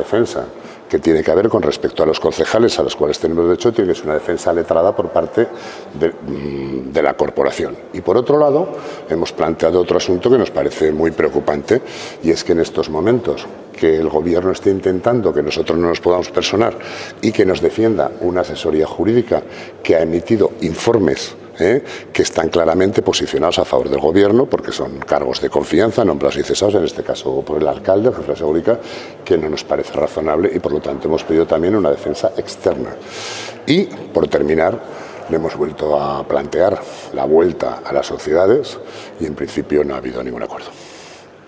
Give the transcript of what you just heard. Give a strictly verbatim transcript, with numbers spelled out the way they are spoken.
defensa que tiene que ver con respecto a los concejales a los cuales tenemos derecho, tiene que ser una defensa letrada por parte de, de la corporación. Y por otro lado, hemos planteado otro asunto que nos parece muy preocupante, y es que en estos momentos que el Gobierno esté intentando que nosotros no nos podamos personar y que nos defienda una asesoría jurídica que ha emitido informes ¿Eh? que están claramente posicionados a favor del Gobierno, porque son cargos de confianza, nombrados y cesados, en este caso por el alcalde, el jefe de seguridad, que no nos parece razonable, y por lo tanto hemos pedido también una defensa externa. Y, por terminar, le hemos vuelto a plantear la vuelta a las sociedades y en principio no ha habido ningún acuerdo.